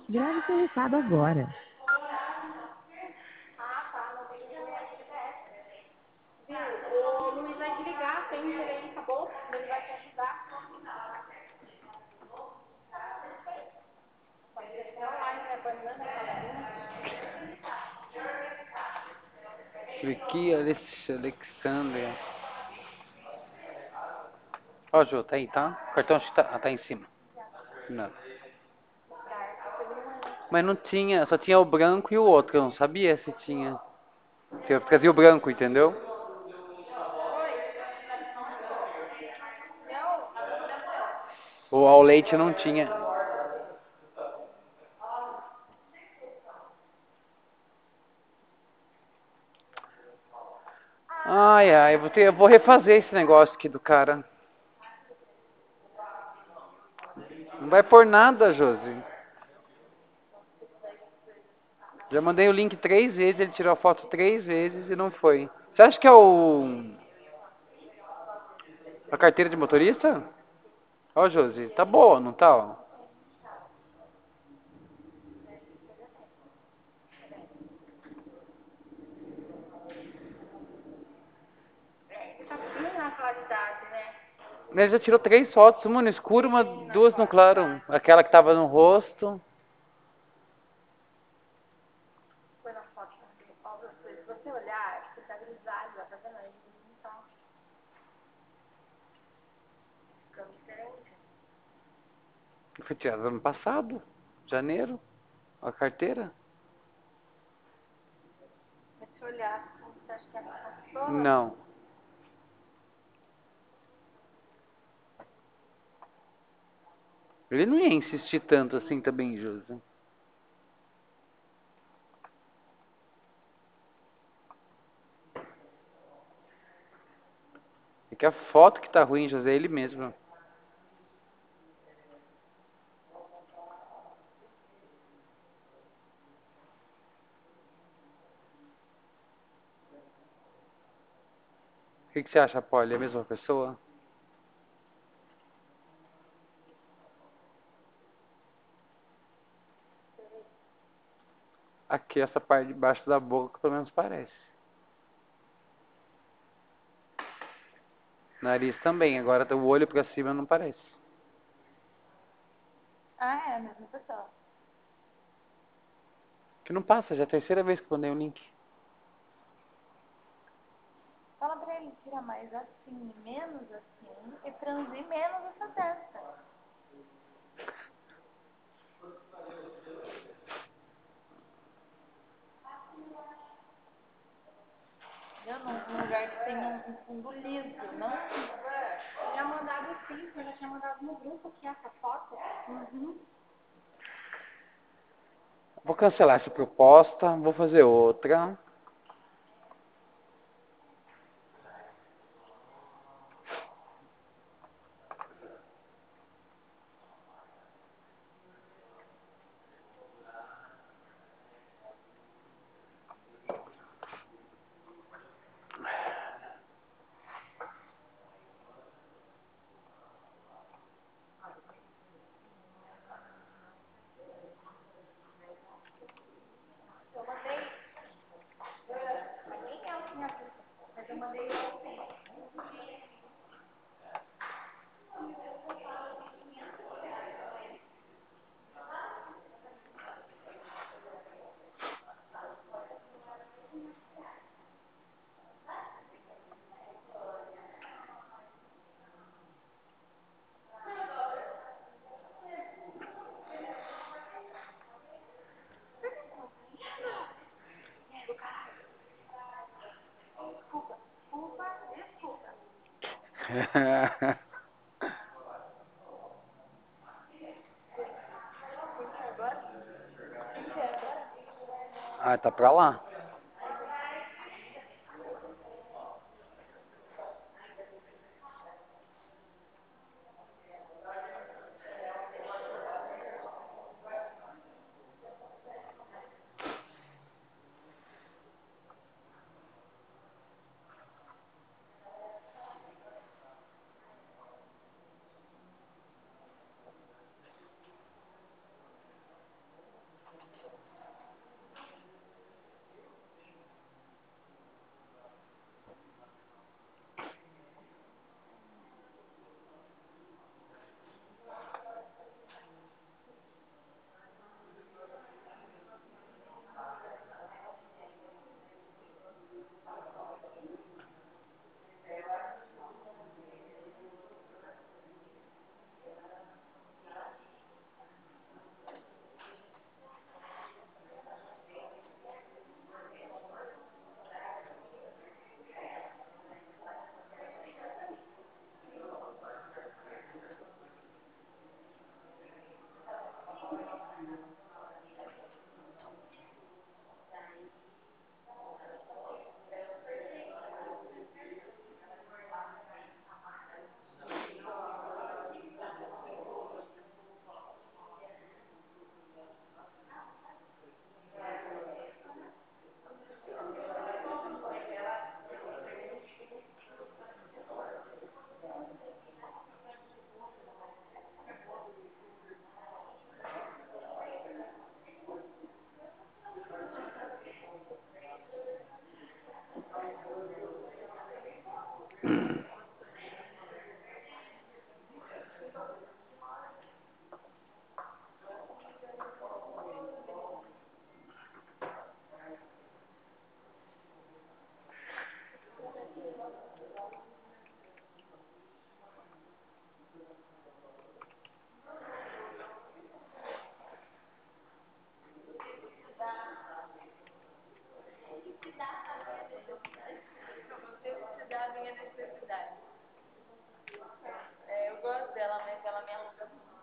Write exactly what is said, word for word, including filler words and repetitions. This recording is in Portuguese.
Grave seu recado agora. O Luiz vai te ligar, atende ele aí, acabou? Ele vai te ajudar. Pode ser até online, né? Banana, Vicky Alexandria. Ó, Jô, tá aí, tá? O cartão acho que tá, ah, tá em cima. Não. Mas não tinha, só tinha o branco e o outro. Eu não sabia se tinha. Se eu trazia o branco, entendeu? O ao leite não tinha. Ai, ai, eu vou, ter, eu vou refazer esse negócio aqui do cara. Não vai por nada, Josi. Já mandei o link três vezes, ele tirou a foto três vezes e não foi. Você acha que é o. A carteira de motorista? Ó, Josi, tá boa, não tá? Ó? tá fino na claridade, né? Ele já tirou três fotos, uma no escuro, uma, duas no claro. Aquela que tava no rosto. Foi na foto também. Ó, você, se você olhar, acho que tá grisalho, ó, tá vendo aí? Então, ficando diferente. Foi tirada ano passado, janeiro. A carteira? Mas se olhar assim, você acha que é essa pessoa? Não. Ele não ia insistir tanto assim também, Josi. É que a foto que tá ruim, José, é ele mesmo. O que, que você acha, Polly? É a mesma pessoa? Aqui, essa parte de baixo da boca, pelo menos parece. Nariz também, agora o olho pra cima não parece. Ah, é a mesma pessoa. Que não passa, já é a terceira vez que eu mandei o link. Fala pra ele tirar mais assim, menos assim, e franzir menos essa testa. Entendeu? Num, num lugar que tem um, um fundo liso, não... Eu tinha mandado sim, eu já tinha mandado no grupo aqui essa foto. Uhum. Vou cancelar essa proposta, vou fazer outra. Eu mandei, nem eu tinha visto, mas eu mandei ontem. Do caralho. Desculpa, desculpa, desculpa. Quem que é agora? Quem que é agora? Ah, tá pra lá. ela, me- ela me arruma.